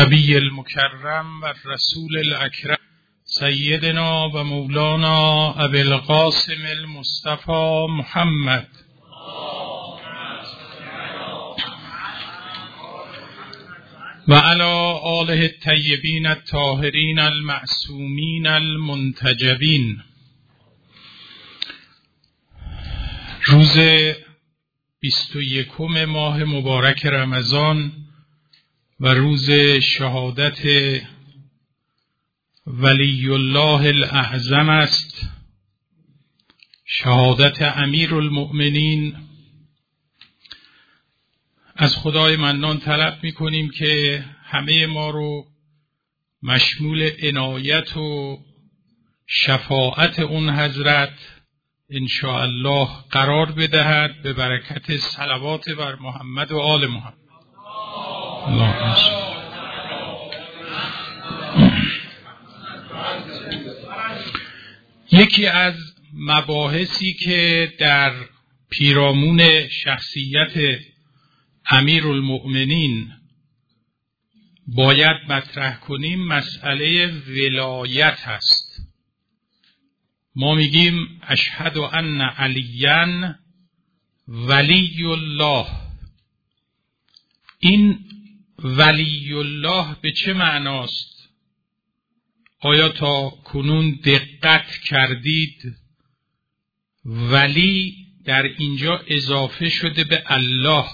النبی المکرم و رسول الاکرم سیدنا و مولانا ابی القاسم المصطفى محمد و علی آله الطیبین الطاهرین المعصومین المنتجبین. روز 21 ماه مبارک رمضان و روز شهادت ولی الله الاعظم است، شهادت امیر المؤمنین. از خدای منان طلب می‌کنیم که همه ما رو مشمول عنایت و شفاعت اون حضرت انشاءالله قرار بدهد به برکت صلوات بر محمد و آل محمد. یکی از مباحثی که در پیرامون شخصیت امیرالمؤمنین باید مطرح کنیم مسئله ولایت است. ما میگیم اشهد ان علیاً ولی الله. این ولی الله به چه معناست؟ آیا تا کنون دقت کردید ولی در اینجا اضافه شده به الله؟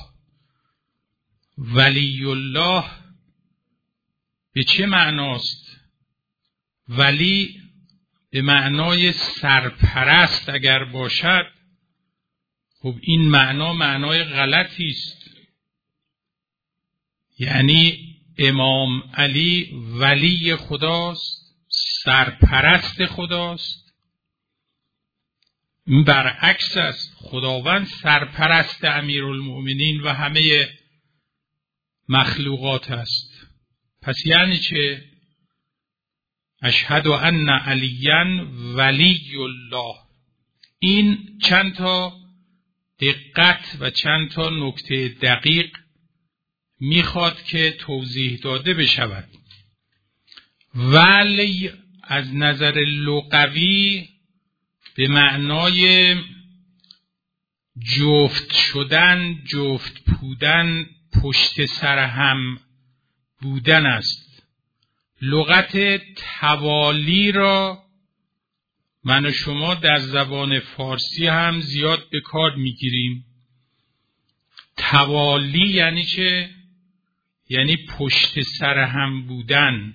ولی الله به چه معناست؟ ولی به معنای سرپرست اگر باشد، خب این معنای غلطی است. یعنی امام علی ولی خداست، سرپرست خداست. این برعکس است، خداوند سرپرست امیرالمؤمنین و همه مخلوقات است. پس یعنی چه؟ اشهد ان علیاً ولی الله. این چند تا دقت و چند تا نکته دقیق میخواد که توضیح داده بشود. ولی از نظر لغوی به معنای جفت شدن، جفت بودن، پشت سر هم بودن است. لغت توالی را من و شما در زبان فارسی هم زیاد به کار میگیریم. توالی یعنی چه؟ یعنی پشت سر هم بودن،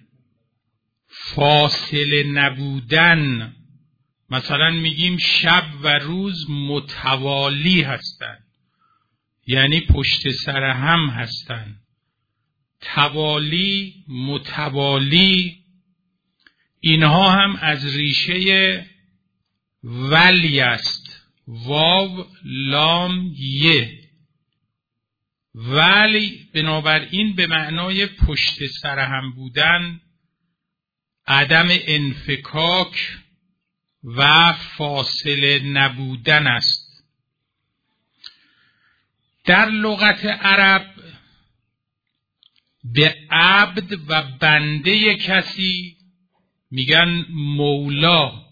فاصله نبودن. مثلا میگیم شب و روز متوالی هستند، یعنی پشت سر هم هستند. توالی، متوالی، اینها هم از ریشه ولی است. واو لام یه. ولی بنابراین به معنای پشت سر هم بودن، عدم انفکاک و فاصله نبودن است. در لغت عرب به عبد و بنده کسی میگن مولا،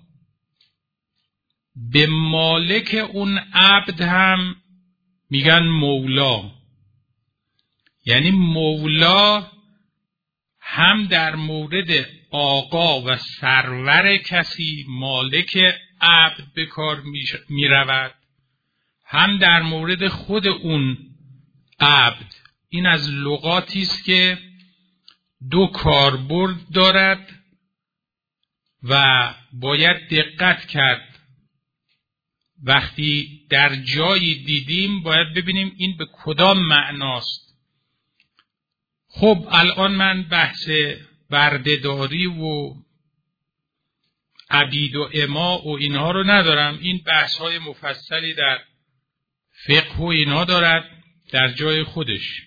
به مالک اون عبد هم میگن مولا. یعنی مولا هم در مورد آقا و سرور کسی، مالک عبد به کار می رود، هم در مورد خود اون عبد. این از لغاتی است که دو کاربرد دارد و باید دقت کرد. وقتی در جایی دیدیم باید ببینیم این به کدام معناست. خب الان من بحث بردهداری و عبید و اماء و اینها رو ندارم. این بحث های مفصلی در فقه و اینها دارد در جای خودش.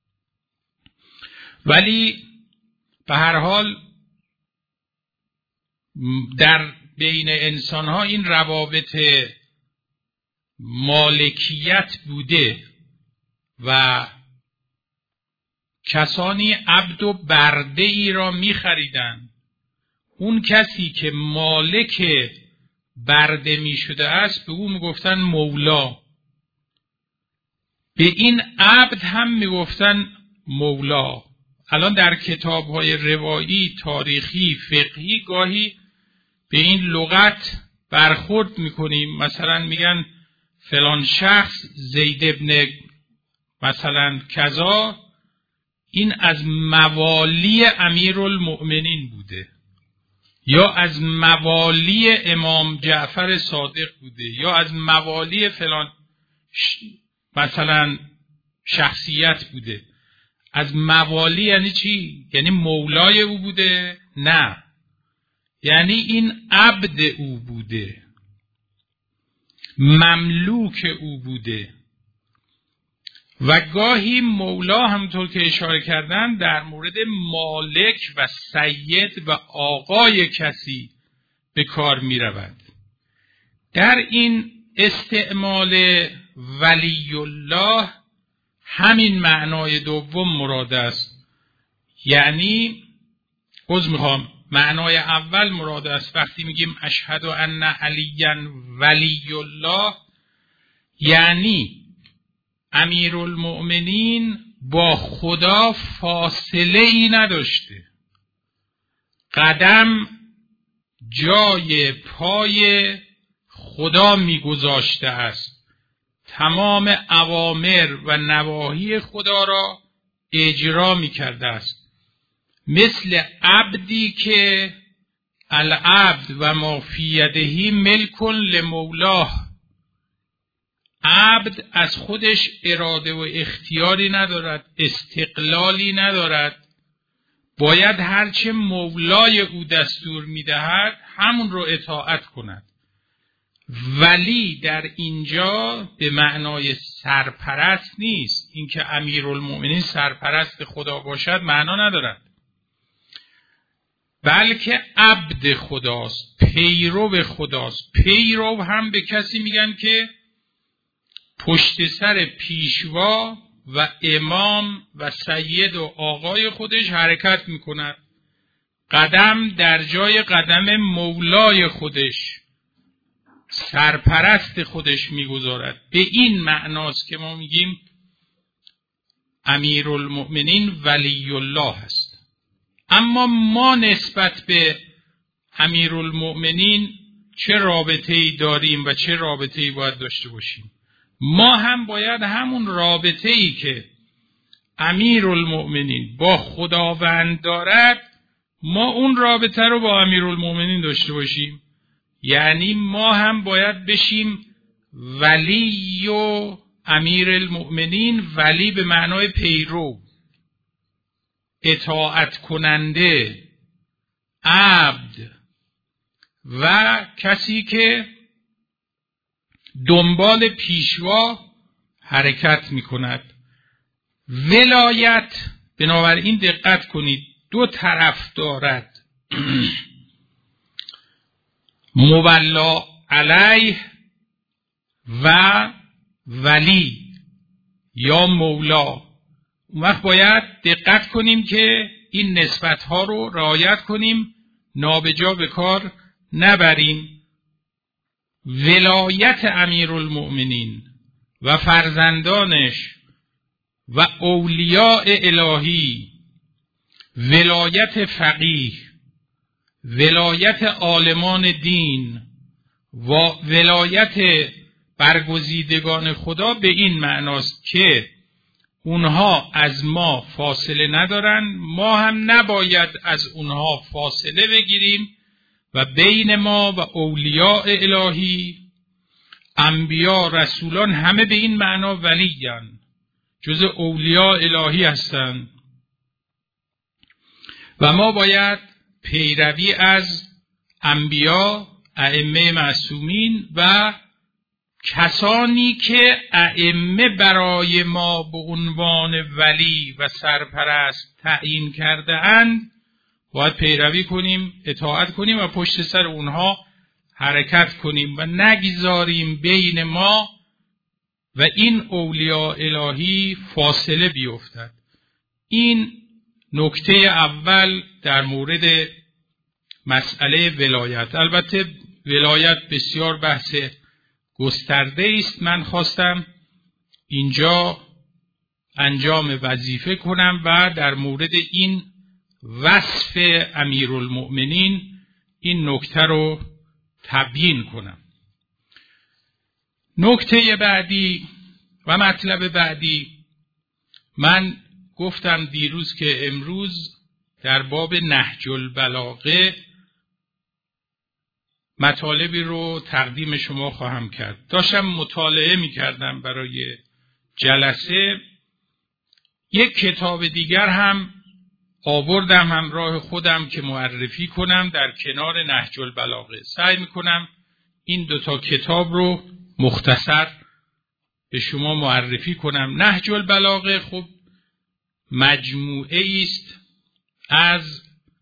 ولی به هر حال در بین انسان ها این روابط مالکیت بوده و کسانی عبد و برده ای را می خریدن. اون کسی که مالک برده می شده است به او می گفتن مولا، به این عبد هم می گفتن مولا. الان در کتاب‌های روایی، تاریخی، فقهی گاهی به این لغت برخورد میکنیم. مثلا میگن فلان شخص زید ابن مثلا کذا این از موالی امیرالمؤمنین بوده، یا از موالی امام جعفر صادق بوده، یا از موالی فلان مثلا شخصیت بوده. از موالی یعنی چی؟ یعنی مولای او بوده؟ نه، یعنی این عبد او بوده، مملوک او بوده. و گاهی مولا همونطور که اشاره کردن در مورد مالک و سید و آقای کسی به کار می رود. در این استعمال ولی الله همین معنای دوم مراد است. یعنی معنای اول مراد است وقتی میگیم اشهد ان علیًا ولی الله، یعنی امیرالمؤمنین با خدا فاصله ای نداشته، قدم جای پای خدا میگذاشته است، تمام اوامر و نواهی خدا را اجرا میکرده است. مثل عبدی که العبد و ما فی یده ملک لمولاه، عبد از خودش اراده و اختیاری ندارد، استقلالی ندارد، باید هرچه مولای او دستور میدهد همون رو اطاعت کند. ولی در اینجا به معنای سرپرست نیست. اینکه امیرالمؤمنین سرپرست خدا باشد معنا ندارد، بلکه عبد خداست، پیرو خداست. پیرو هم به کسی میگن که پشت سر پیشوا و امام و سید و آقای خودش حرکت میکند، قدم در جای قدم مولای خودش، سرپرست خودش میگذارد. به این معناست که ما میگیم امیرالمؤمنین ولی الله است. اما ما نسبت به امیرالمؤمنین چه رابطه‌ای داریم و چه رابطه‌ای باید داشته باشیم؟ ما هم باید همون رابطه‌ای که امیرالمؤمنین با خداوند دارد، ما اون رابطه رو با امیرالمؤمنین داشته باشیم. یعنی ما هم باید بشیم ولی و امیرالمؤمنین، ولی به معنای پیرو، اطاعت کننده، عبد و کسی که دنبال پیشوا حرکت می کند. ولایت بنابراین دقت کنید دو طرف دارد، مولا علیه و ولی یا مولا. اون وقت باید دقت کنیم که این نسبت‌ها رو رعایت کنیم، نابجا به کار نبریم. ولایت امیرالمؤمنین و فرزندانش و اولیاء الهی، ولایت فقیه، ولایت عالمان دین و ولایت برگزیدگان خدا به این معناست که اونها از ما فاصله ندارن، ما هم نباید از اونها فاصله بگیریم و بین ما و اولیاء الهی، انبیا، رسولان همه به این معنا ولیان، جز اولیاء الهی هستند و ما باید پیروی از انبیا، ائمه معصومین و کسانی که ائمه برای ما به عنوان ولی و سرپرست تعیین کرده اند باید پیروی کنیم، اطاعت کنیم و پشت سر اونها حرکت کنیم و نگذاریم بین ما و این اولیاء الهی فاصله بیفتد. این نکته اول در مورد مسئله ولایت. البته ولایت بسیار بحث گسترده است. من خواستم اینجا انجام وظیفه کنم و در مورد این وصف امیرالمؤمنین این نکته رو تبیین کنم. نکته بعدی و مطلب بعدی، من گفتم دیروز که امروز در باب نهج البلاغه مطالبی رو تقدیم شما خواهم کرد. داشتم مطالعه می کردم برای جلسه. یک کتاب دیگر هم آوردم همراه خودم که معرفی کنم در کنار نهج البلاغه. سعی می کنم این دوتا کتاب رو مختصر به شما معرفی کنم. نهج البلاغه خب مجموعه است از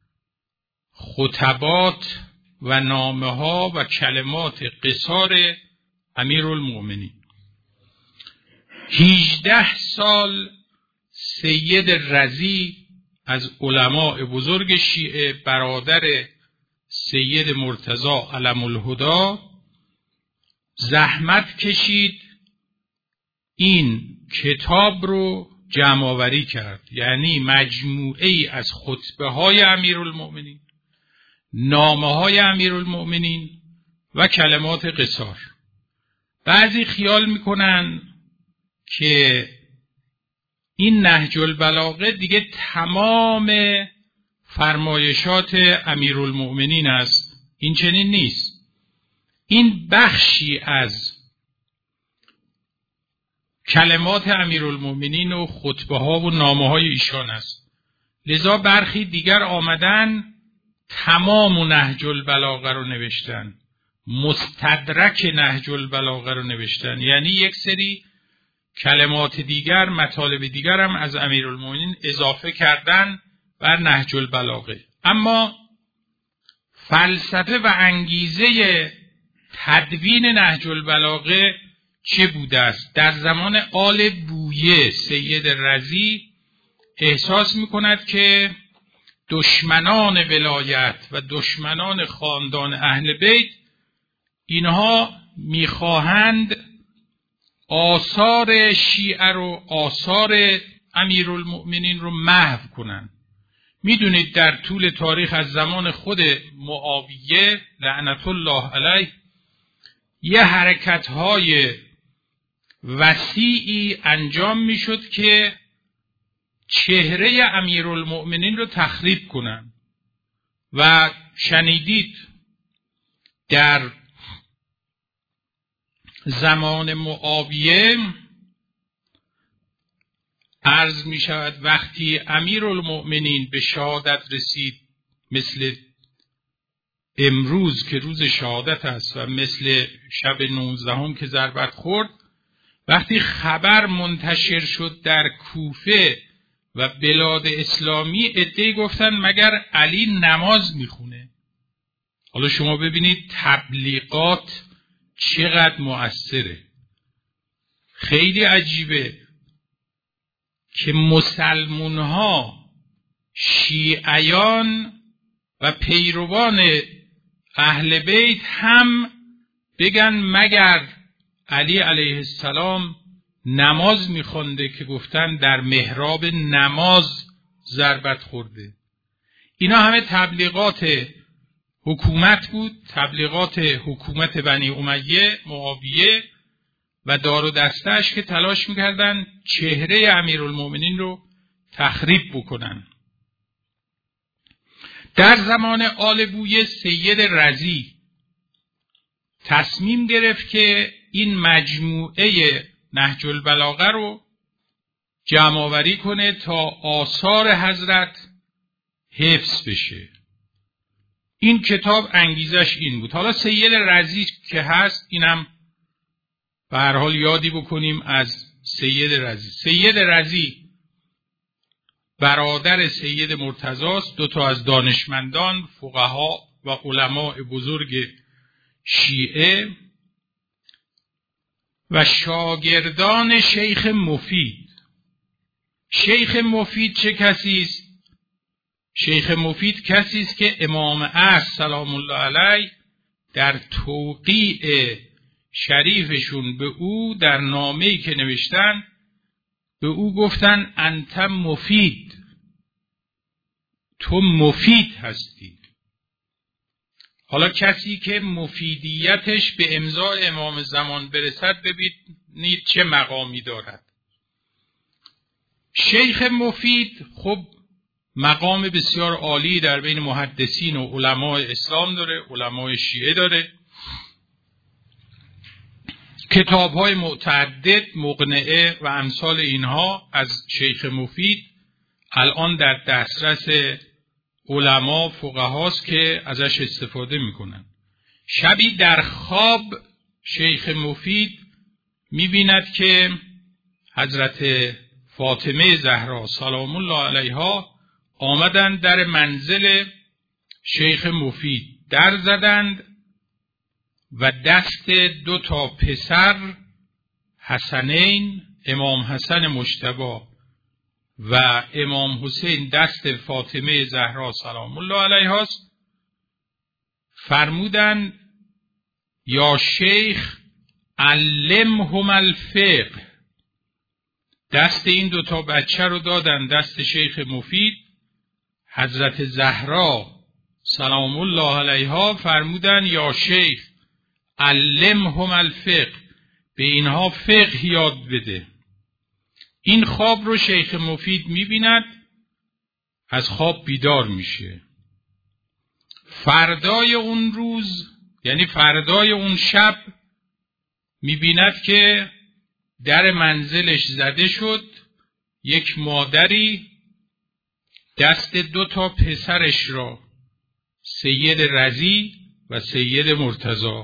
خطبات و نامه ها و کلمات قصار امیرالمؤمنین. 18 سال سید رضی از علماء بزرگ شیعه، برادر سید مرتضی علم الهدی، زحمت کشید این کتاب رو جمع آوری کرد. یعنی مجموعه ای از خطبه های امیرالمؤمنین، نامه های امیرالمؤمنین و کلمات قصار. بعضی خیال میکنن که این نهج البلاغه دیگه تمام فرمایشات امیرالمؤمنین است. این چنین نیست. این بخشی از کلمات امیرالمؤمنین و خطبه ها و نامه های ایشان است. لذا برخی دیگر آمدن تمام نهج البلاغه رو نوشتن، مستدرک نهج البلاغه رو نوشتن. یعنی یک سری کلمات دیگر، مطالب دیگر هم از امیرالمؤمنین اضافه کردن بر نهج البلاغه. اما فلسفه و انگیزه تدوین نهج البلاغه چه بوده است؟ در زمان آل بویه سید رضی احساس می‌کند که دشمنان ولایت و دشمنان خاندان اهل بیت اینها می‌خواهند آثار شیعه رو، آثار امیرالمؤمنین رو محو کنند. میدونید در طول تاریخ از زمان خود معاویه لعنت الله علیه یه حرکت‌های وسیعی انجام میشد که چهره امیرالمؤمنین رو تخریب کنن. و شنیدید در زمان معاویه عرض می شود وقتی امیرالمؤمنین به شهادت رسید، مثل امروز که روز شهادت است و مثل شب 19 که ضربت خورد، وقتی خبر منتشر شد در کوفه و بلاد اسلامی، عده‌ای گفتن مگر علی نماز میخونه؟ حالا شما ببینید تبلیغات چقدر مؤثره. خیلی عجیبه که مسلمان‌ها، شیعیان و پیروان اهل بیت هم بگن مگر علی علیه السلام نماز میخونده که گفتن در محراب نماز ضربت خورده. اینا همه تبلیغات حکومت بود، تبلیغات حکومت بنی امیه، معاویه و دار و دستش که تلاش میکردن چهره امیرالمؤمنین رو تخریب بکنن. در زمان آل بویه سید رضی تصمیم گرفت که این مجموعه نهج البلاغه رو جمع آوری کنه تا آثار حضرت حفظ بشه. این کتاب انگیزش این بود. حالا سید رضی که هست، اینم به هر حال یادی بکنیم از سید رضی. سید رضی برادر سید مرتضی است، دو تا از دانشمندان، فقها و علماء بزرگ شیعه و شاگردان شیخ مفید. شیخ مفید چه کسی است؟ شیخ مفید کسی است که امام عصر سلام الله علیه در توقیع شریفشون به او در نامه‌ای که نوشتن به او گفتن انت مفید، تو مفید هستی. حالا کسی که مفیدیتش به امضای امام زمان برسد ببینید چه مقامی دارد. شیخ مفید خب مقام بسیار عالی در بین محدثین و علمای اسلام داره، علمای شیعه داره، کتاب‌های متعدد، مقنعه و امثال اینها از شیخ مفید الان در دسترس علما فقهاست که ازش استفاده میکنن. شبی در خواب شیخ مفید میبیند که حضرت فاطمه زهرا سلام الله علیها آمدند در منزل شیخ مفید، در زدند و دست 2 پسر حسنین، امام حسن مجتبی و امام حسین دست فاطمه زهرا سلام الله علیها است، فرمودند یا شیخ علمهم الفقه. دست این 2 بچه رو دادن دست شیخ مفید. حضرت زهرا سلام الله علیها فرمودند یا شیخ علمهم الفقه، به اینها فقه یاد بده. این خواب رو شیخ مفید میبیند، از خواب بیدار میشه. فردای اون روز یعنی فردای اون شب میبیند که در منزلش زده شد، یک مادری دست 2 پسرش را، سید رضی و سید مرتضی،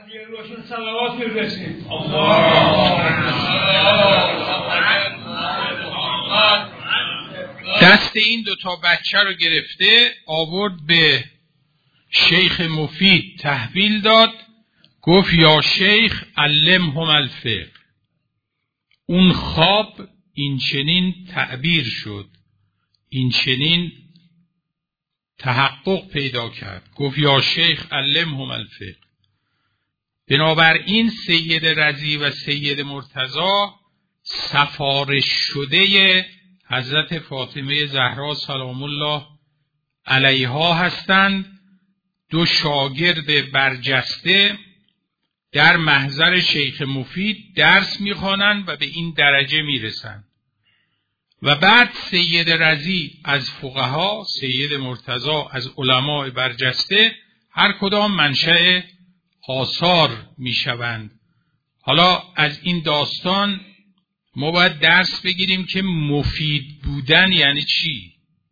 دست این 2 بچه رو گرفته آورد به شیخ مفید تحویل داد، گفت یا شیخ علمهم الفقه. اون خواب این چنین تعبیر شد، این چنین تحقق پیدا کرد، گفت یا شیخ علمهم الفقه. بنابراین سید رضی و سید مرتضی سفارش شده حضرت فاطمه زهرا سلام الله علیها هستند، 2 شاگرد برجسته در محضر شیخ مفید درس میخوانند و به این درجه میرسند. و بعد سید رضی از فقها، سید مرتضی از علماء برجسته، هر کدام منشأ آثار میشوند. حالا از این داستان ما باید درس بگیریم که مفید بودن یعنی چی؟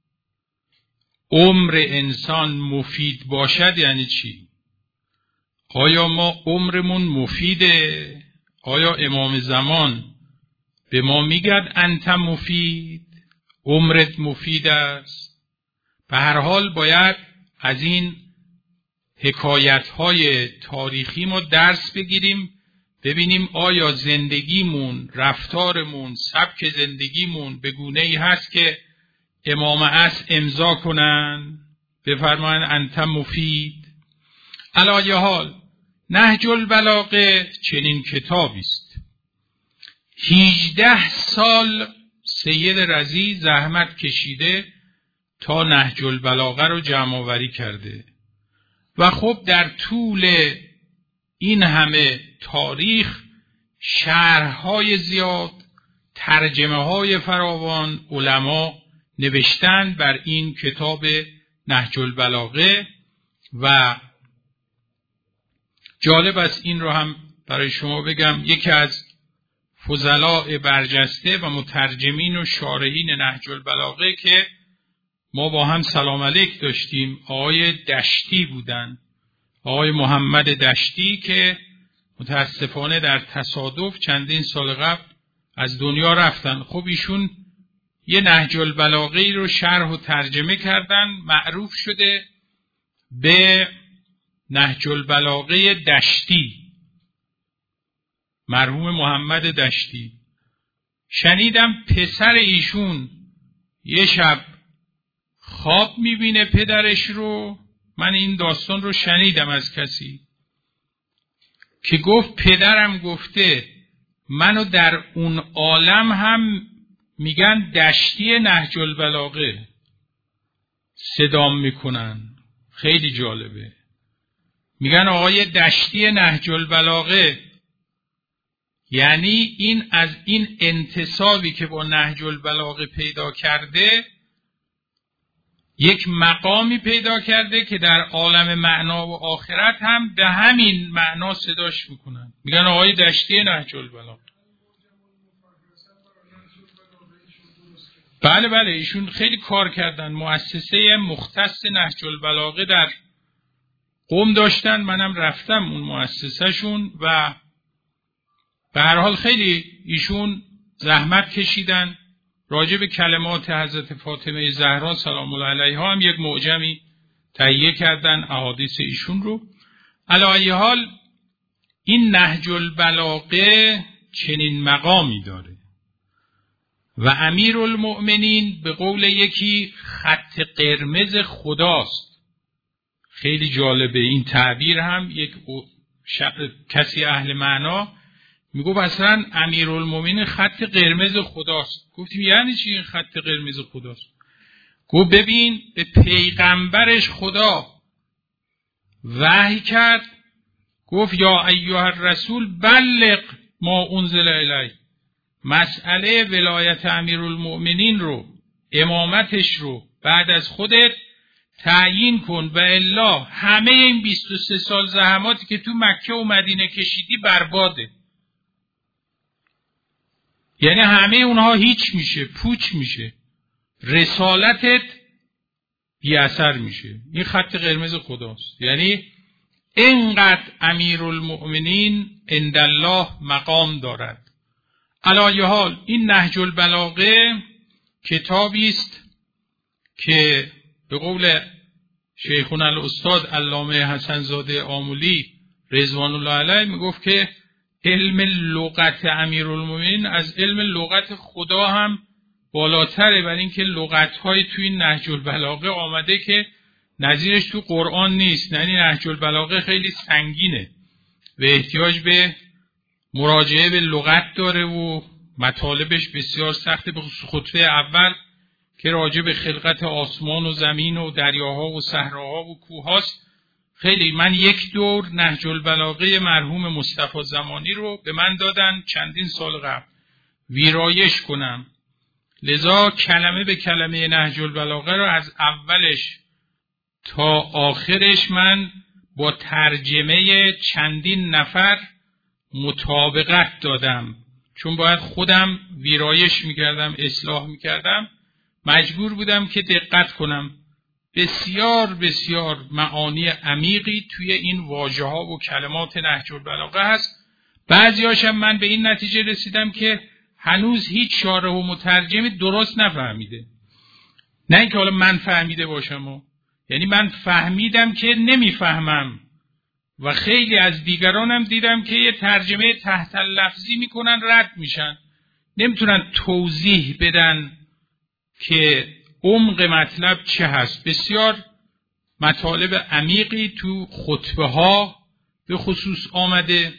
عمر انسان مفید باشد یعنی چی؟ آیا ما عمرمون مفیده؟ آیا امام زمان به ما میگد انت مفید؟ عمرت مفید است؟ به هر حال باید از این حکایت‌های تاریخی ما درس بگیریم، ببینیم آیا زندگیمون، رفتارمون، سبک زندگیمون به گونه‌ای هست که امام عصر امضا کنن بفرمایند انت مفید. علی حال نهج البلاغه چنین کتابی است. 18 سال سید رضی زحمت کشیده تا نهج البلاغه رو جمع آوری کرده و خب در طول این همه تاریخ شرح‌های زیاد، ترجمه‌های فراوان علما نوشتن بر این کتاب نهج البلاغه. و جالب است این رو هم برای شما بگم، یکی از فضلاء برجسته و مترجمین و شارحین نهج البلاغه که ما با هم سلام علیک داشتیم، آقای دشتی بودن، آقای محمد دشتی که متاسفانه در تصادف چندین سال قبل از دنیا رفتن. خب ایشون یه نهج البلاغه رو شرح و ترجمه کردن، معروف شده به نهج البلاغه دشتی، مرحوم محمد دشتی. شنیدم پسر ایشون یه شب خواب میبینه پدرش رو. من این داستان رو شنیدم از کسی که گفت پدرم گفته منو در اون عالم هم میگن دشتی نهج البلاغه صدام میکنن. خیلی جالبه. میگن آقای دشتی نهج البلاغه، یعنی این از این انتسابی که با نهج البلاغه پیدا کرده یک مقامی پیدا کرده که در عالم معنا و آخرت هم به همین معنا صداش میکنن. میگن آقای دشتی نهج البلاغه. بله ایشون خیلی کار کردن. مؤسسه مختص نهج البلاغه در قم داشتن. منم رفتم اون مؤسسهشون و به هر حال خیلی ایشون زحمت کشیدن. راجع به کلمات حضرت فاطمه زهرا سلام الله علیها هم یک معجمی تهیه کردن، احادیث ایشون رو. علی ای حال این نهج البلاغه چنین مقامی داره و امیرالمؤمنین به قول یکی خط قرمز خداست. خیلی جالبه این تعبیر هم. یک کسی اهل معنا میگو مثلا امیرالمؤمنین خط قرمز خداست. گفتیم یعنی چی این خط قرمز خداست؟ گفت ببین به پیغمبرش خدا وحی کرد، گفت یا ایها الرسول بلغ ما انزل الیک. مسئله ولایت امیرالمؤمنین رو، امامتش رو بعد از خودت تعیین کن و الا همه این 23 سال زحماتی که تو مکه و مدینه کشیدی برباده. یعنی همه اونها هیچ میشه، پوچ میشه، رسالتت بی اثر میشه. این خط قرمز خداست. یعنی اینقدر امیرالمؤمنین عندالله مقام دارد. علی ای حال این نهج البلاغه کتابی است که به قول شیخنا الاستاد علامه حسن زاده آمولی رضوان الله علیه میگفت که علم لغت امیرالمؤمنین از علم لغت خدا هم بالاتره، برای اینکه لغت‌های توی نهج البلاغه آمده که نظیرش تو قرآن نیست. یعنی نهج البلاغه خیلی سنگینه و احتیاج به مراجعه به لغت داره و مطالبش بسیار سخته. به خطبه اول که راجع به خلقت آسمان و زمین و دریاها و صحراها و کوهاست. خیلی من یک دور نهج البلاغه مرحوم مصطفی زمانی رو به من دادن چندین سال قبل ویرایش کنم، لذا کلمه به کلمه نهج البلاغه رو از اولش تا آخرش من با ترجمه چندین نفر مطابقت دادم، چون باید خودم ویرایش میکردم، اصلاح میکردم، مجبور بودم که دقت کنم. بسیار بسیار معانی عمیقی توی این واژه ها و کلمات نهج البلاغه هست. بعضی‌هاشم من به این نتیجه رسیدم که هنوز هیچ شارح و مترجمی درست نفهمیده. نه اینکه حالا من فهمیده باشم یعنی من فهمیدم که نمیفهمم و خیلی از دیگرانم دیدم که یه ترجمه تحت لفظی میکنن، رد میشن، نمیتونن توضیح بدن که عمق مطلب چه هست. بسیار مطالب عمیقی تو خطبه ها به خصوص آمده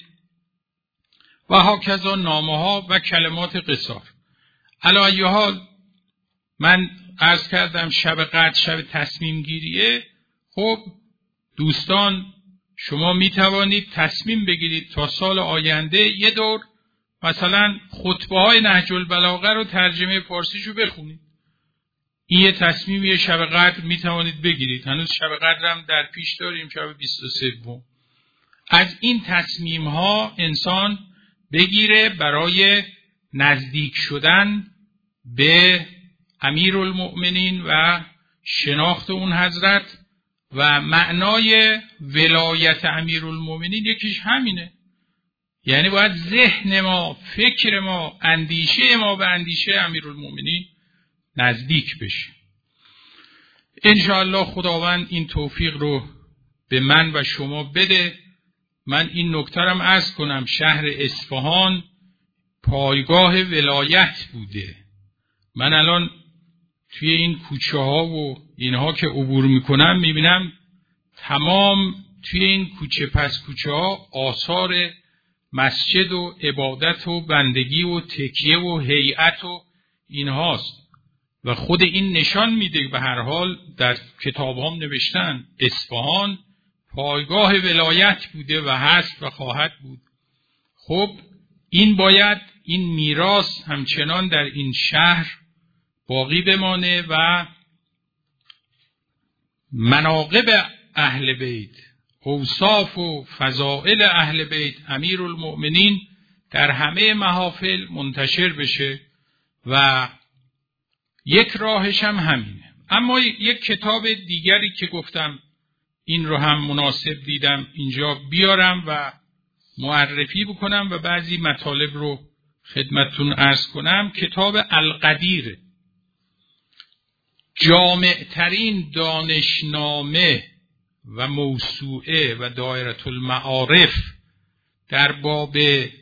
و هاکذا نامه ها و کلمات قصار. علی ای حال من عرض کردم شب قدر شب تصمیم گیریه. خب دوستان شما می توانید تصمیم بگیرید تا سال آینده یه دور مثلا خطبه های نهج البلاغه رو ترجمه فارسیشو بخونید. این یه تصمیم یه شب قدر می توانید بگیرید. هنوز شب قدر هم در پیش داریم، شب 23. از این تصمیم ها انسان بگیره برای نزدیک شدن به امیرالمؤمنین و شناخت اون حضرت. و معنای ولایت امیرالمؤمنین یکیش همینه، یعنی باید ذهن ما، فکر ما، اندیشه ما به اندیشه امیرالمؤمنین نزدیک بشه. انشاءالله خداوند این توفیق رو به من و شما بده. من این نکته رم عرض کنم، شهر اصفهان پایگاه ولایت بوده. من الان توی این کوچه ها و اینها که عبور میکنم میبینم تمام توی این کوچه پس کوچه ها آثار مسجد و عبادت و بندگی و تکیه و هیئت و اینهاست و خود این نشان میده. به هر حال در کتاب هم نوشتن اصفهان پایگاه ولایت بوده و هست و خواهد بود. خب این باید این میراث همچنان در این شهر باقی بمانه و مناقب اهل بیت، اوصاف و فضائل اهل بیت، امیرالمؤمنین در همه محافل منتشر بشه و یک راهش هم همینه. اما یک کتاب دیگری که گفتم این رو هم مناسب دیدم اینجا بیارم و معرفی بکنم و بعضی مطالب رو خدمتتون عرض کنم. کتاب القدیر، جامع ترین دانشنامه و موسوعه و دایره المعارف در باب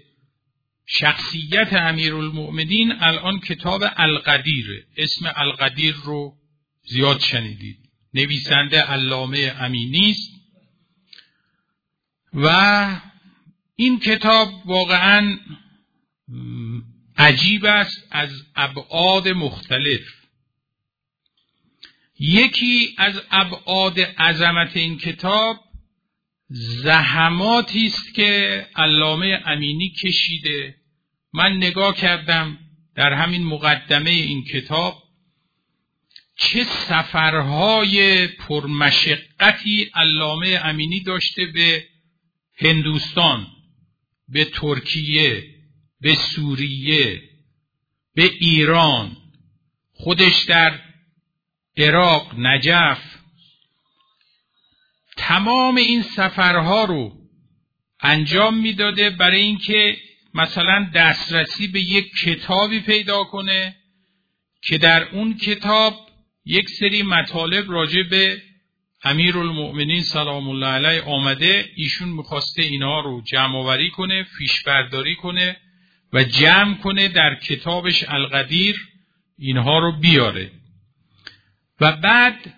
شخصیت امیرالمؤمنین الان کتاب القدیر. اسم القدیر رو زیاد شنیدید. نویسنده علامه امینی است و این کتاب واقعا عجیب است از ابعاد مختلف. یکی از ابعاد عظمت این کتاب زحماتی است که علامه امینی کشیده. من نگاه کردم در همین مقدمه این کتاب چه سفرهای پرمشقتی علامه امینی داشته به هندوستان، به ترکیه، به سوریه، به ایران، خودش در عراق، نجف، تمام این سفرها رو انجام میداده برای اینکه مثلا دسترسی به یک کتابی پیدا کنه که در اون کتاب یک سری مطالب راجع به امیرالمؤمنین سلام الله علیه آمده. ایشون میخواسته اینها رو جمع آوری کنه، فیش برداری کنه و جمع کنه در کتابش القدیر اینها رو بیاره و بعد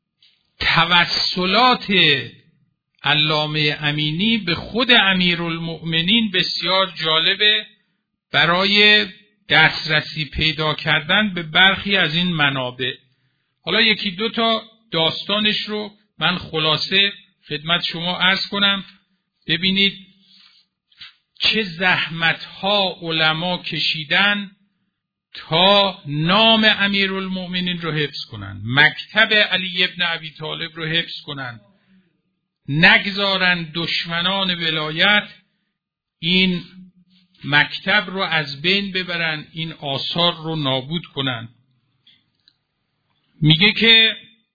توسلات علامه امینی به خود امیرالمؤمنین بسیار جالبه برای دسترسی پیدا کردن به برخی از این منابع. حالا یکی دو تا داستانش رو من خلاصه خدمت شما عرض کنم. ببینید چه زحمت‌ها علما کشیدن تا نام امیرالمؤمنین رو حفظ کنن، مکتب علی ابن ابی طالب رو حفظ کنن، نگذارن دشمنان ولایت این مکتب رو از بین ببرن، این آثار رو نابود کنن. میگه که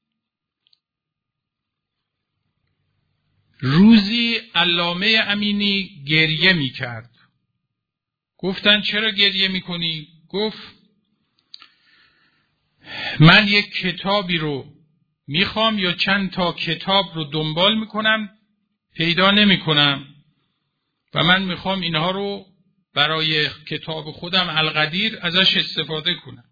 روزی علامه امینی گریه میکرد. گفتن چرا گریه میکنی؟ گفت من یک کتابی رو میخوام یا چند تا کتاب رو دنبال میکنم پیدا نمیکنم و من میخوام اینها رو برای کتاب خودم القدیر ازش استفاده کنم.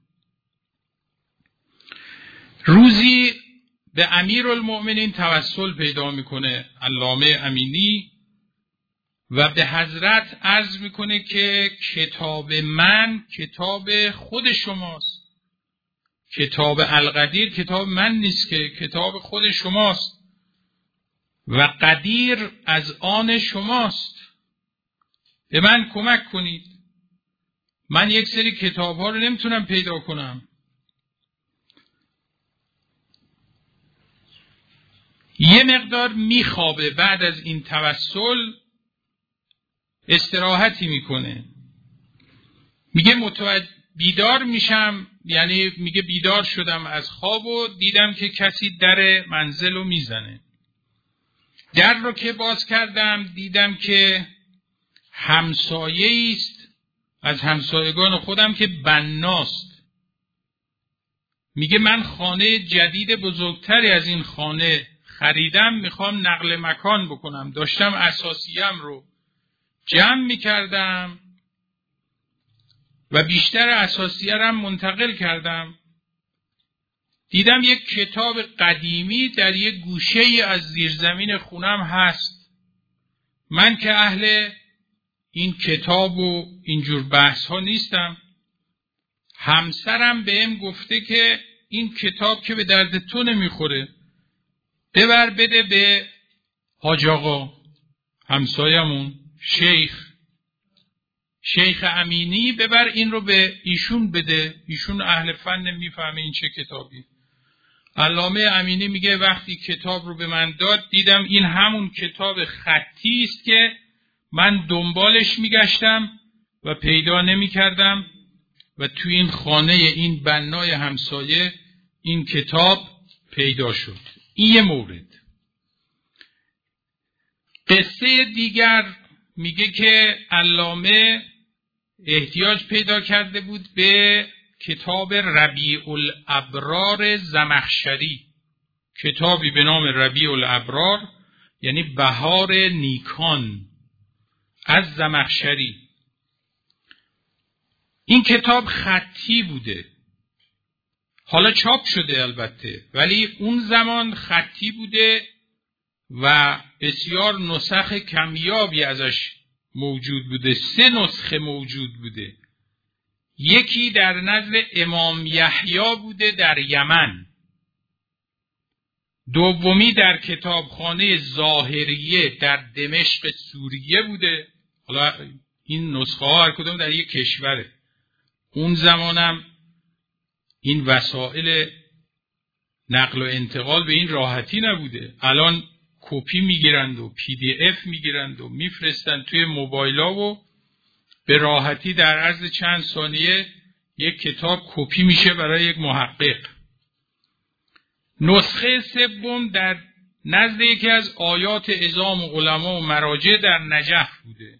روزی به امیرالمؤمنین توسل پیدا میکنه علامه امینی و به حضرت عرض میکنه که کتاب من کتاب خود شماست، کتاب القدیر کتاب من نیست که کتاب خود شماست و قدیر از آن شماست، به من کمک کنید، من یک سری کتاب ها رو نمیتونم پیدا کنم. یه مقدار میخوابه، بعد از این توسل استراحتی میکنه. میگه بیدار میشم، یعنی میگه بیدار شدم از خواب و دیدم که کسی در منزل رو میزنه. در رو که باز کردم دیدم که همسایه است از همسایگان خودم که بناست. میگه من خانه جدید بزرگتری از این خانه خریدم، میخوام نقل مکان بکنم. داشتم اساسیم رو جمع میکردم و بیشتر اساسیه رو منتقل کردم. دیدم یک کتاب قدیمی در یک گوشه از زیرزمین خونم هست. من که اهل این کتاب و اینجور بحث ها نیستم. همسرم بهم گفته که این کتاب که به درد تو نمیخوره، ببر بده به حاج آقا همسایمون شیخ امینی، ببر این رو به ایشون بده، ایشون اهل فن میفهمه این چه کتابی. علامه امینی میگه وقتی کتاب رو به من داد دیدم این همون کتاب خطی است که من دنبالش میگشتم و پیدا نمیکردم و توی این خانه این بنای همسایه این کتاب پیدا شد. این یه مورد. قصه دیگر میگه که علامه احتیاج پیدا کرده بود به کتاب ربیع الابرار زمخشری، کتابی به نام ربیع الابرار یعنی بهار نیکان از زمخشری. این کتاب خطی بوده، حالا چاپ شده البته، ولی اون زمان خطی بوده و بسیار نسخ کمیابی ازش موجود بوده. 3 نسخه موجود بوده. یکی در نزد امام یحیی بوده در یمن، دومی در کتابخانه ظاهریه در دمشق سوریه بوده. حالا این نسخه ها هر کدوم در یک کشوره. اون زمانم این وسایل نقل و انتقال به این راحتی نبوده. الان کپی میگیرند و PDF میگیرند و میفرستند توی موبایل‌ها و به راحتی در عرض چند ثانیه یک کتاب کپی میشه برای یک محقق. نسخه سوم در نزد یکی از آیات اعظام و علما و مراجع در نجف بوده.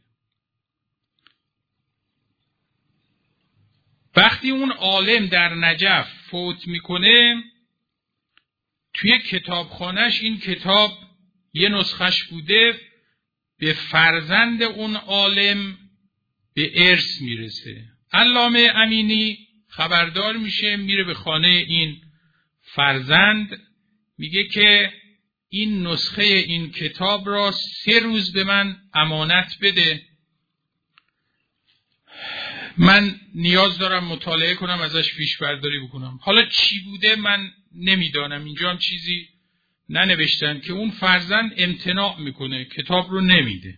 وقتی اون عالم در نجف فوت میکنه، توی کتابخانه‌اش این کتاب یه نسخش بوده، به فرزند اون عالم به ارث میرسه. علامه امینی خبردار میشه، میره به خانه این فرزند، میگه که این نسخه این کتاب را 3 روز به من امانت بده، من نیاز دارم مطالعه کنم، ازش پیش برداری بکنم. حالا چی بوده من نمیدانم، اینجا هم چیزی ننوشتن که اون فرزند امتناع میکنه، کتاب رو نمیده.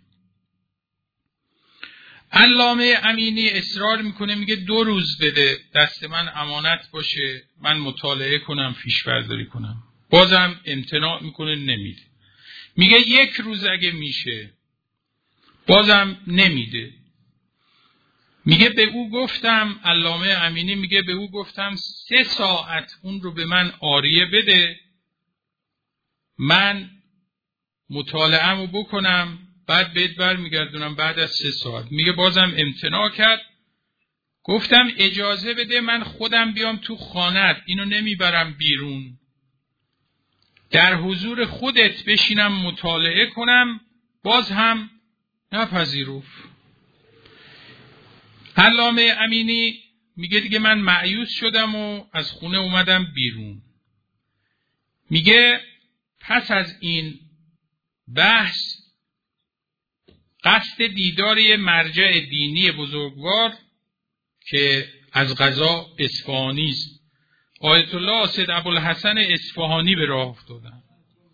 علامه امینی اصرار میکنه، میگه 2 روز بده دست من امانت باشه، من مطالعه کنم پیش برداری کنم. بازم امتناع میکنه، نمیده. میگه 1 روز اگه میشه، بازم نمیده. میگه به او گفتم، علامه امینی میگه به او گفتم 3 ساعت اون رو به من عاریه بده، من مطالعه‌مو بکنم، بعد بهت برمیگردونم بعد از 3 ساعت. میگه بازم امتناع کرد. گفتم اجازه بده من خودم بیام تو خانه‌ت، اینو نمیبرم بیرون، در حضور خودت بشینم مطالعه کنم. باز هم نپذیرفت. علامه امینی میگه دیگه من مایوس شدم و از خونه اومدم بیرون. میگه پس از این بحث قصد دیدار یه مرجع دینی بزرگوار که از قضا اصفهانی است، آیت الله سید ابوالحسن اصفهانی، به راه افتادم.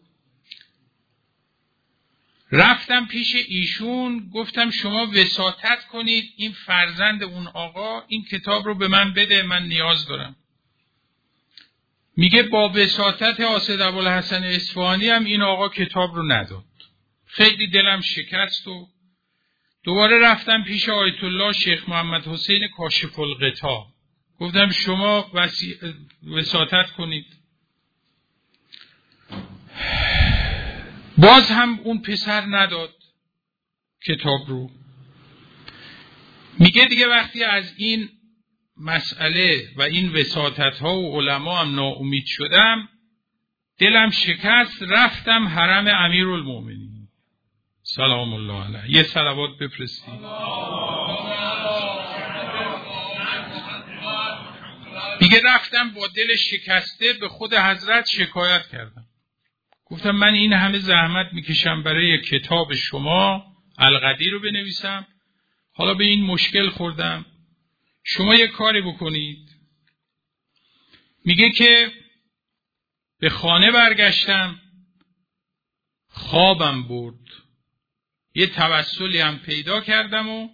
رفتم پیش ایشون، گفتم شما وساطت کنید این فرزند اون آقا این کتاب رو به من بده، من نیاز دارم. میگه با وساطت سید ابوالحسن اصفهانی هم این آقا کتاب رو نداد. خیلی دلم شکست و دوباره رفتم پیش آیت الله شیخ محمد حسین کاشف الغطا، گفتم شما وساطت کنید. باز هم اون پسر نداد کتاب رو. میگه دیگه وقتی از این مسئله و این وساطت ها و علما هم ناامید شدم، دلم شکست، رفتم حرم امیرالمومنین سلام الله علیه. یه صلوات بفرستید. میگه رفتم با دل شکسته به خود حضرت شکایت کردم. گفتم من این همه زحمت میکشم برای کتاب شما القدیر رو بنویسم، حالا به این مشکل خوردم، شما یک کاری بکنید. میگه که به خانه برگشتم، خوابم برد، یه توسلی هم پیدا کردم و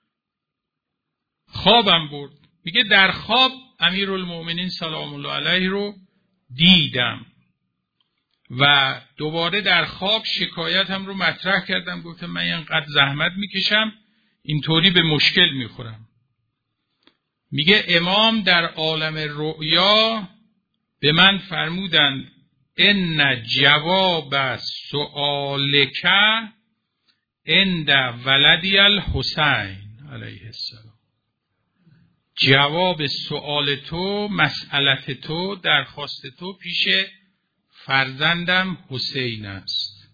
خوابم برد. میگه در خواب امیرالمؤمنین سلام الله علیه رو دیدم و دوباره در خواب شکایتم رو مطرح کردم. گفتم من اینقدر زحمت میکشم، اینطوری به مشکل میخورم. میگه امام در عالم رؤیا به من فرمودند ان جواب سؤالک عند ولدی الحسین علیه السلام. جواب سؤال تو، مسئلت تو، درخواست تو پیش فرزندم حسین است.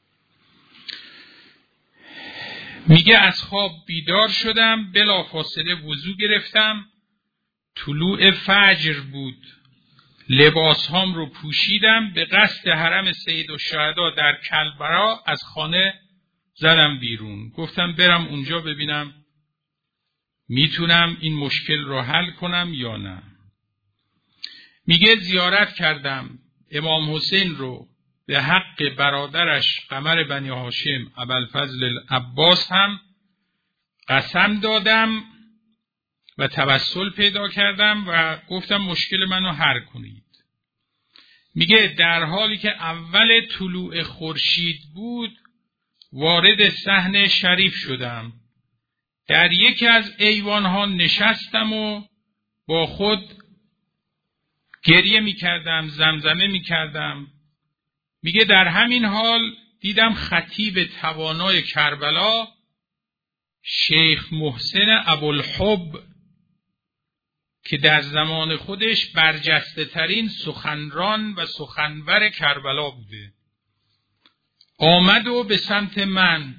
میگه از خواب بیدار شدم، بلافاصله وضو گرفتم، طلوع فجر بود، لباس هام رو پوشیدم، به قصد حرم سید الشهدا در کربلا از خانه زدم بیرون. گفتم برم اونجا ببینم میتونم این مشکل رو حل کنم یا نه. میگه زیارت کردم امام حسین رو، به حق برادرش قمر بنی هاشم ابوالفضل العباس هم قسم دادم و توسل پیدا کردم و گفتم مشکل منو حل کنید. میگه در حالی که اول طلوع خورشید بود وارد صحن شریف شدم، در یکی از ایوانها نشستم و با خود گریه میکردم، زمزمه میکردم. میگه در همین حال دیدم خطیب توانای کربلا شیخ محسن ابوالحب که در زمان خودش برجسته ترین سخنران و سخنور کربلا بوده، آمد و به سمت من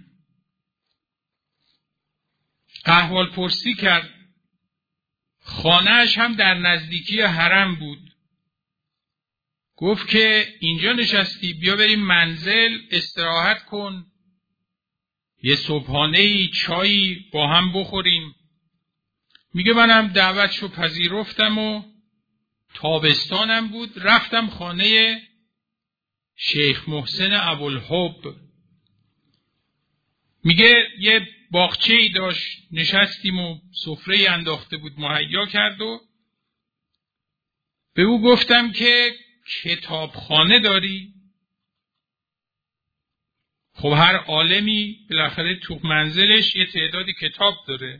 احوال پرسی کرد. خانه‌اش هم در نزدیکی حرم بود. گفت که اینجا نشستی، بیا بریم منزل استراحت کن، یه صبحانه‌ای چایی با هم بخوریم. میگه منم دعوتشو پذیرفتم و تابستانم بود، رفتم خانه شیخ محسن ابوالحب. میگه یه باغچه‌ای داشت، نشستیم و سفره انداخته بود مهیا کرد و به او گفتم که کتابخانه داری؟ خب هر عالمی بالاخره تو منزلش یه تعدادی کتاب داره.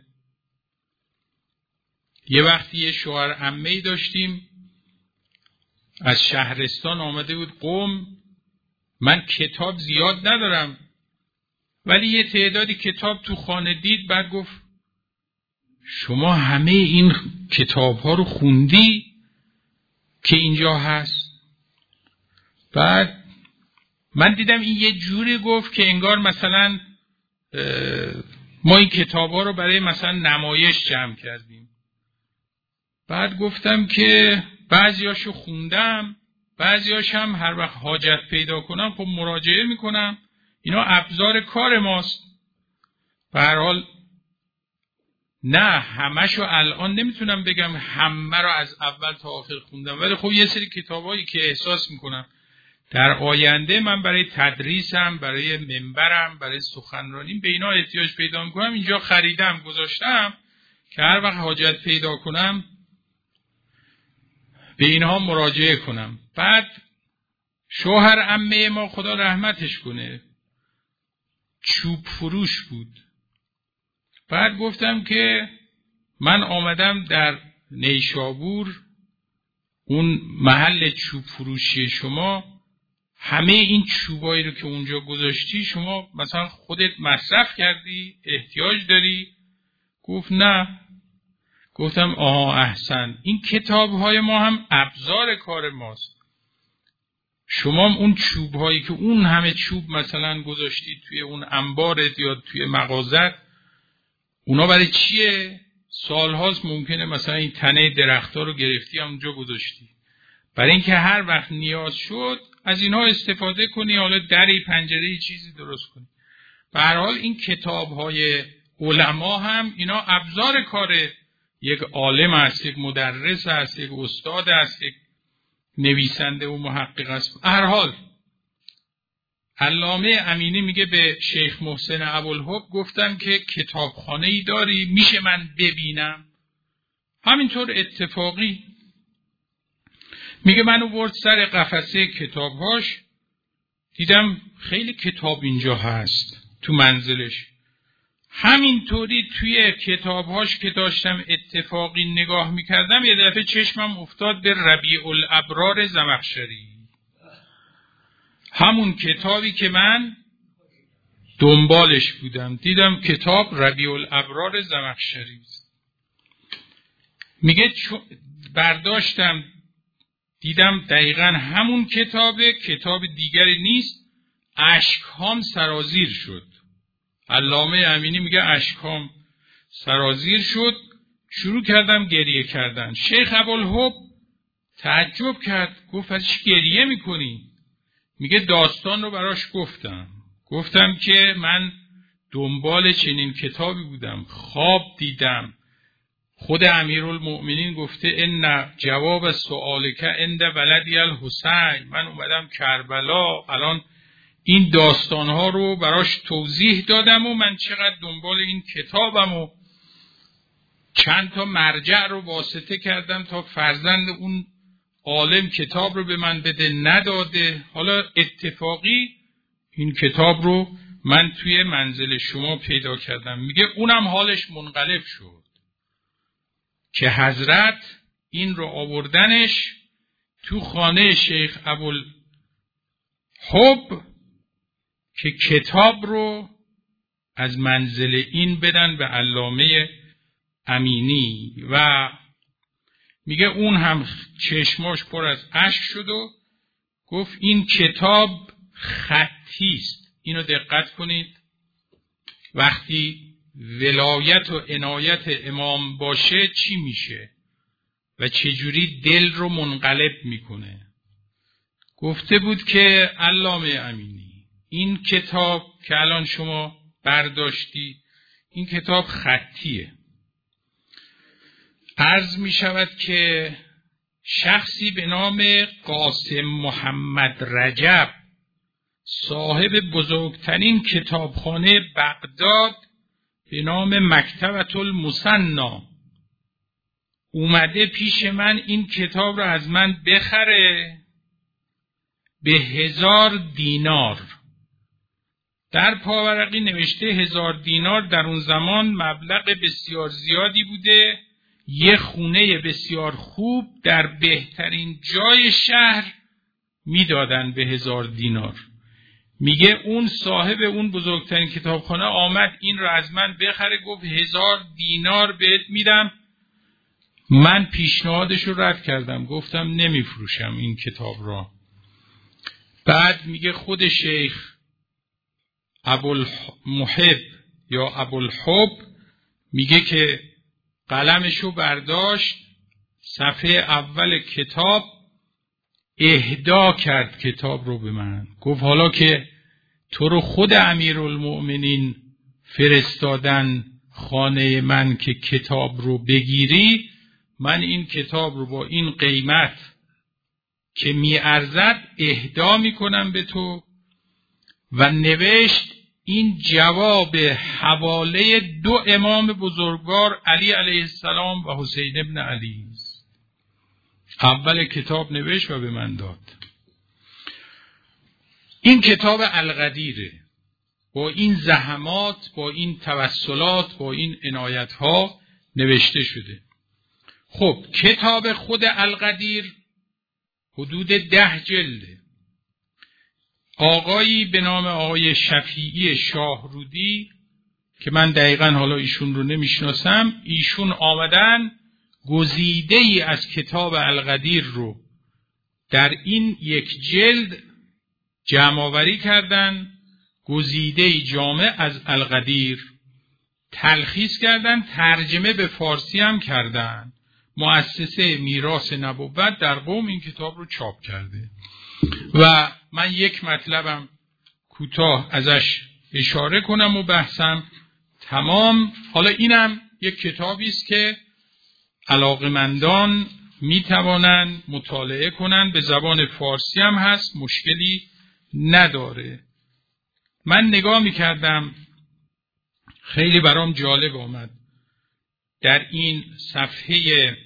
یه وقتی یه شوهر عمه‌ای داشتیم از شهرستان آمده بود قم، من کتاب زیاد ندارم ولی یه تعدادی کتاب تو خانه دید، بعد گفت شما همه این کتاب ها رو خوندی که اینجا هست؟ بعد من دیدم این یه جوری گفت که انگار مثلا ما این کتاب ها رو برای مثلا نمایش جمع کردیم. بعد گفتم که بعضیاشو خوندم، بعضیاش هم هر وقت حاجت پیدا کنم خب مراجعه میکنم، اینا ابزار کار ماست. به هر حال نه همشو الان نمیتونم بگم همه رو از اول تا آخر خوندم، ولی خب یه سری کتابایی که احساس میکنم در آینده من برای تدریسم، برای منبرم، برای سخنرانیم به اینا احتیاج پیدا میکنم، اینجا خریدم گذاشتم که هر وقت حاجت پیدا کنم به اینها مراجعه کنم. بعد شوهر عمه ما خدا رحمتش کنه چوب فروش بود. بعد گفتم که من آمدم در نیشابور اون محل چوب فروشی شما، همه این چوبایی رو که اونجا گذاشتی شما مثلا خودت مصرف کردی، احتیاج داری؟ گفت نه. گفتم آها احسن، این کتاب‌های ما هم ابزار کار ماست. شما اون چوب‌هایی که اون همه چوب مثلا گذاشتید توی اون انبارت یا توی مغازت، اونا برای چیه؟ سالهاست ممکنه مثلا این تنه درخت‌ها رو گرفتی اونجا گذاشتی، برای اینکه هر وقت نیاز شد از اینها استفاده کنی، حالا دری پنجره‌ای چیزی درست کنی. به هر حال این کتاب‌های علما هم اینا ابزار کار یک عالم است، یک مدرس است، یک استاد است، یک نویسنده و محقق است. به هر حال علامه امینی میگه به شیخ محسن ابوالحب گفتم که کتابخانه‌ای داری میشه من ببینم؟ همینطور اتفاقی میگه منو برد سر قفسه کتابهاش، دیدم خیلی کتاب اینجا هست تو منزلش. همینطوری توی کتابهاش که داشتم اتفاقی نگاه میکردم یه دفعه چشمم افتاد به ربیع الابرار زمخشری، همون کتابی که من دنبالش بودم. دیدم کتاب ربیع الابرار زمخشری است. میگه برداشتم دیدم دقیقاً همون کتابه، کتاب دیگری نیست. اشکهام سرازیر شد. علامه امینی میگه اشکهام سرازیر شد، شروع کردم گریه کردن. شیخ ابوالحب تعجب کرد، گفت از چی گریه میکنی؟ میگه داستان رو براش گفتم که من دنبال چنین کتابی بودم، خواب دیدم، خود امیرالمؤمنین گفته ان جواب سؤالک عند ولدی الحسین، من اومدم کربلا، الان این داستانها رو براش توضیح دادم و من چقدر دنبال این کتابم و چند تا مرجع رو واسطه کردم تا فرزند اون عالم کتاب رو به من بده، نداده. حالا اتفاقی این کتاب رو من توی منزل شما پیدا کردم. میگه اونم حالش منقلب شد که حضرت این رو آوردنش تو خانه شیخ ابوالحب که کتاب رو از منزل این بدن به علامه امینی. و میگه اون هم چشماش پر از اشک شد و گفت این کتاب خطی است. اینو دقت کنید، وقتی ولایت و عنایت امام باشه چی میشه و چجوری دل رو منقلب میکنه. گفته بود که علامه امینی این کتاب که الان شما برداشتی این کتاب خطیه. عرض می شود که شخصی به نام قاسم محمد رجب صاحب بزرگترین کتابخانه بغداد به نام مکتبة المثنی اومده پیش من این کتاب رو از من بخره به 1000 دینار. در پاورقی نوشته 1000 دینار در اون زمان مبلغ بسیار زیادی بوده. یه خونه بسیار خوب در بهترین جای شهر میدادن به 1000 دینار. میگه اون صاحب اون بزرگترین کتابخانه آمد این رو از من بخره، گفت 1000 دینار بهت میدم. من پیشنهادش رو رد کردم، گفتم نمیفروشم این کتاب را. بعد میگه خود شیخ ابوالمحب یا ابوالحب میگه که قلمشو برداشت، صفحه اول کتاب اهدا کرد کتاب رو به من. گفت حالا که تو رو خود امیرالمؤمنین فرستادن خانه من که کتاب رو بگیری، من این کتاب رو با این قیمت که میارزد اهدا میکنم به تو. و نوشت این جواب حواله 2 امام بزرگوار علی علیه السلام و حسین ابن علی است. اول کتاب نوشت و به من داد. این کتاب القدیره، با این زحمات، با این توسلات، با این عنایت‌ها نوشته شده. خب کتاب خود القدیر حدود 10 جلده. آقایی به نام آقای شفیعی شاهرودی که من دقیقاً حالا ایشون رو نمیشناسم، ایشون آمدن گزیده ای از کتاب القدیر رو در این 1 جلد جمع آوری کردن، گزیده ای جامع از القدیر تلخیص کردن، ترجمه به فارسی هم کردن. مؤسسه میراث نبوت در قم این کتاب رو چاپ کرده و من یک مطلبم کوتاه ازش اشاره کنم و بحثم تمام. حالا اینم یک کتابی است که علاقمندان میتوانند مطالعه کنند، به زبان فارسی هم هست، مشکلی نداره. من نگاه میکردم، خیلی برام جالب آمد. در این صفحه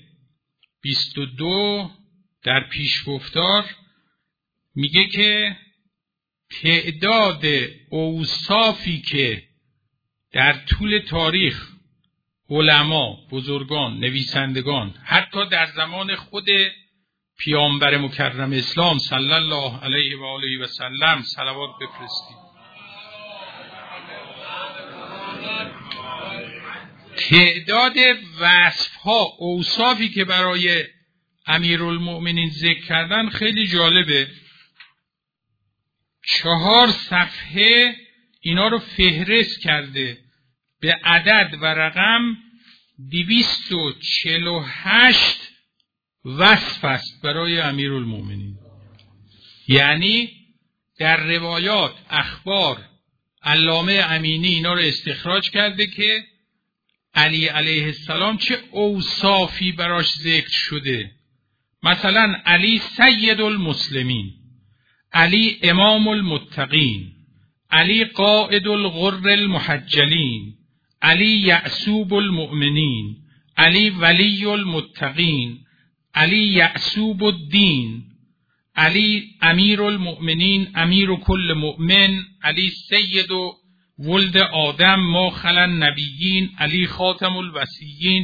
22 در پیشگفتار میگه که تعداد اوصافی که در طول تاریخ علما، بزرگان، نویسندگان، حتی در زمان خود پیامبر مکرم اسلام صلی الله علیه و آله و سلم صلوات بفرستید، تعداد وصفها، اوصافی که برای امیرالمؤمنین ذکر کردن خیلی جالبه. 4 صفحه اینا رو فهرست کرده به عدد و رقم. 248 وصف است برای امیرالمؤمنین. یعنی در روایات، اخبار، علامه امینی اینا رو استخراج کرده که علی علیه السلام چه اوصافی براش ذکر شده. مثلا علی سید المسلمین، علی امام المتقین، علی قائد الغر المحجلین، علی یعصوب المؤمنین، علی ولی المتقین، علی یعصوب الدین، علی امیر المؤمنین، امیر کل مؤمن، علی سید ولد آدم ما خلا نبیین، علی خاتم الوصیین.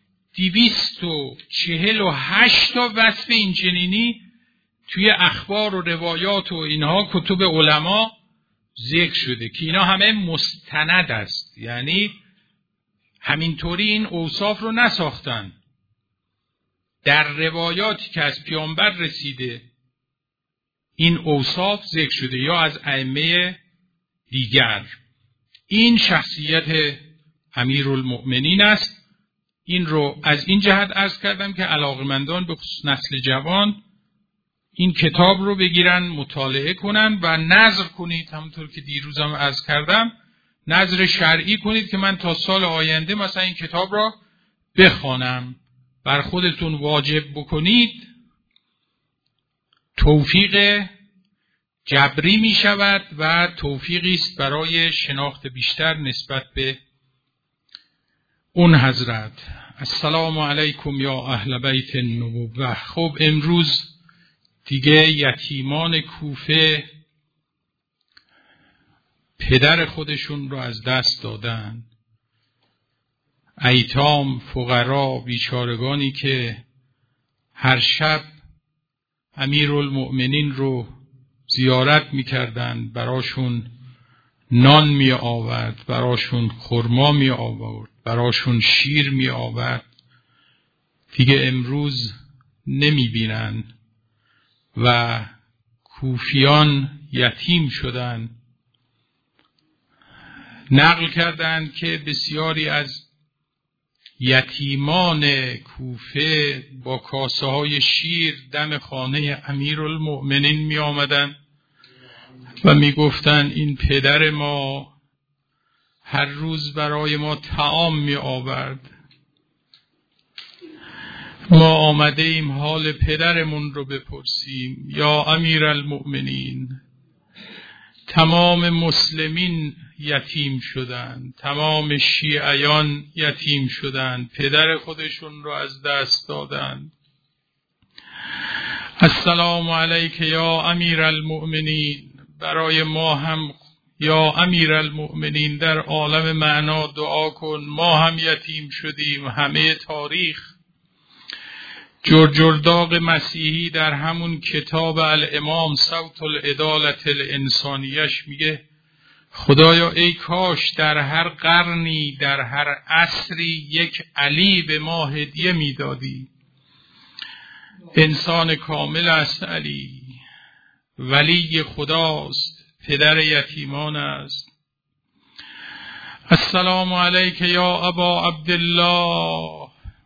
248 تا وصف اینچنینی توی اخبار و روایات و اینها کتب علما ذکر شده که اینا همه مستند است. یعنی همینطوری این اوصاف رو نساختن، در روایاتی که از پیامبر رسیده این اوصاف ذکر شده یا از ائمه دیگر. این شخصیت امیرالمؤمنین است. این رو از این جهت عرض کردم که علاقمندان به خصوص نسل جوان این کتاب رو بگیرن، مطالعه کنن و نظر کنید. همونطور که دیروزم عرض کردم، نظر شرعی کنید که من تا سال آینده مثلا این کتاب را بخوانم. بر خودتون واجب بکنید، توفیق جبری می شود و توفیقی است برای شناخت بیشتر نسبت به اون حضرت. السلام علیکم یا اهل بیت النبوة. خب امروز دیگه یتیمان کوفه پدر خودشون رو از دست دادن. ایتام، فقرا، بیچارگانی که هر شب امیرالمؤمنین رو زیارت میکردن، براشون نان می آورد، براشون خرما می آورد، براشون شیر می آورد، دیگه امروز نمی بینن و کوفیان یتیم شدن. نقل کردند که بسیاری از یتیمان کوفه با کاسه های شیر دم خانه امیرالمؤمنین می آمدن و می گفتن این پدر ما هر روز برای ما طعام می آورد، ما آمده ایم حال پدرمون رو بپرسیم. یا امیرالمؤمنین، تمام مسلمین یتیم شدند، تمام شیعیان یتیم شدند، پدر خودشون رو از دست دادند. السلام علیک یا امیرالمؤمنین، برای ما هم یا امیرالمؤمنین در عالم معنا دعا کن، ما هم یتیم شدیم. همه تاریخ جرجرداغ مسیحی در همون کتاب الامام صوت العدالت الانسانیش میگه خدایا ای کاش در هر قرنی، در هر عصری یک علی به ما هدیه میدادی. انسان کامل است علی، ولی خداست، پدر یتیمان است. السلام علیک یا ابا عبدالله.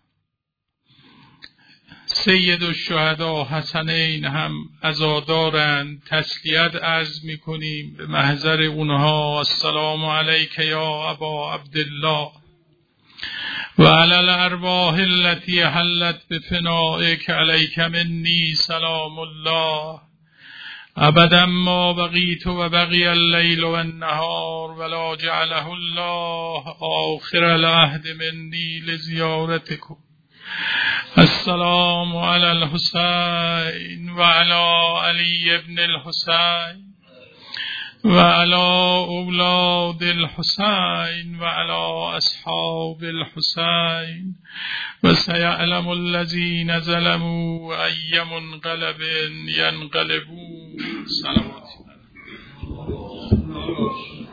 سید الشهدا حسنین هم عزادارند، تسلیت عرض میکنیم به محضر اونها. السلام علیک یا ابا عبدالله و علی الارواح التي حلت بفنائک علیک منی سلام الله ابدا ما بقیت و بقی اللیل و النهار ولا جعله الله آخر العهد منی لزیارتکم. السلام علی الحسین و علی علی ابن الحسین و علی اولاد الحسین و علی اصحاب الحسین و سیعلم الذین ظلموا ای منقلب ینقلبون. سلامتی.